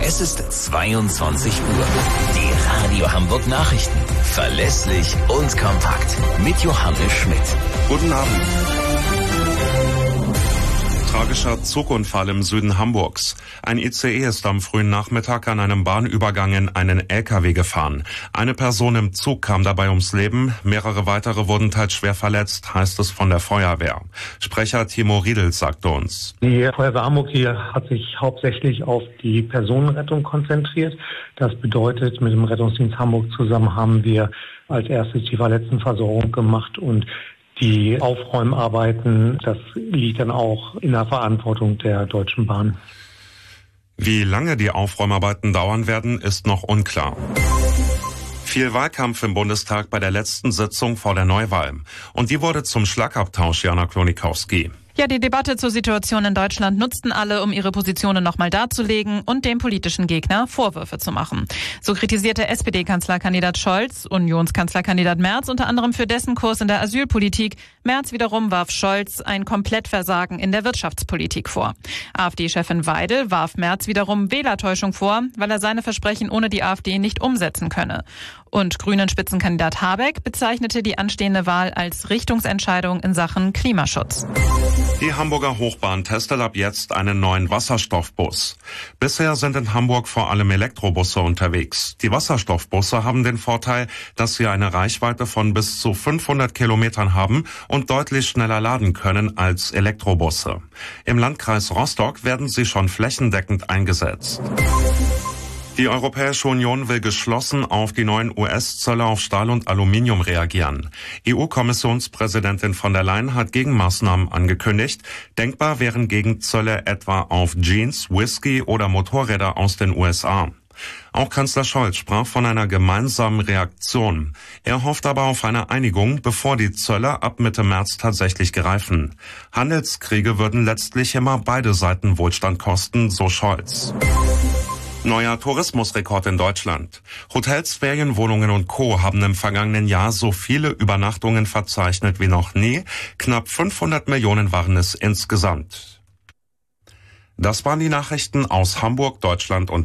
Es ist 22 Uhr. Die Radio Hamburg Nachrichten. Verlässlich und kompakt. Mit Johannes Schmidt. Guten Abend. Tragischer Zugunfall im Süden Hamburgs. Ein ICE ist am frühen Nachmittag an einem Bahnübergang in einen LKW gefahren. Eine Person im Zug kam dabei ums Leben, mehrere weitere wurden teils schwer verletzt, heißt es von der Feuerwehr. Sprecher Timo Riedel sagte uns: Die Feuerwehr Hamburg hier hat sich hauptsächlich auf die Personenrettung konzentriert. Das bedeutet, mit dem Rettungsdienst Hamburg zusammen haben wir als erstes die Verletztenversorgung gemacht und die Aufräumarbeiten, das liegt dann auch in der Verantwortung der Deutschen Bahn. Wie lange die Aufräumarbeiten dauern werden, ist noch unklar. Viel Wahlkampf im Bundestag bei der letzten Sitzung vor der Neuwahl. Und die wurde zum Schlagabtausch, Jana Klonikowski. Ja, die Debatte zur Situation in Deutschland nutzten alle, um ihre Positionen nochmal darzulegen und dem politischen Gegner Vorwürfe zu machen. So kritisierte SPD-Kanzlerkandidat Scholz Unionskanzlerkandidat Merz unter anderem für dessen Kurs in der Asylpolitik. Merz wiederum warf Scholz ein Komplettversagen in der Wirtschaftspolitik vor. AfD-Chefin Weidel warf Merz wiederum Wählertäuschung vor, weil er seine Versprechen ohne die AfD nicht umsetzen könne. Und Grünen-Spitzenkandidat Habeck bezeichnete die anstehende Wahl als Richtungsentscheidung in Sachen Klimaschutz. Die Hamburger Hochbahn testet ab jetzt einen neuen Wasserstoffbus. Bisher sind in Hamburg vor allem Elektrobusse unterwegs. Die Wasserstoffbusse haben den Vorteil, dass sie eine Reichweite von bis zu 500 Kilometern haben und deutlich schneller laden können als Elektrobusse. Im Landkreis Rostock werden sie schon flächendeckend eingesetzt. Die Europäische Union will geschlossen auf die neuen US-Zölle auf Stahl und Aluminium reagieren. EU-Kommissionspräsidentin von der Leyen hat Gegenmaßnahmen angekündigt. Denkbar wären Gegenzölle etwa auf Jeans, Whisky oder Motorräder aus den USA. Auch Kanzler Scholz sprach von einer gemeinsamen Reaktion. Er hofft aber auf eine Einigung, bevor die Zölle ab Mitte März tatsächlich greifen. Handelskriege würden letztlich immer beide Seiten Wohlstand kosten, so Scholz. Neuer Tourismusrekord in Deutschland. Hotels, Ferienwohnungen und Co. haben im vergangenen Jahr so viele Übernachtungen verzeichnet wie noch nie. Knapp 500 Millionen waren es insgesamt. Das waren die Nachrichten aus Hamburg, Deutschland und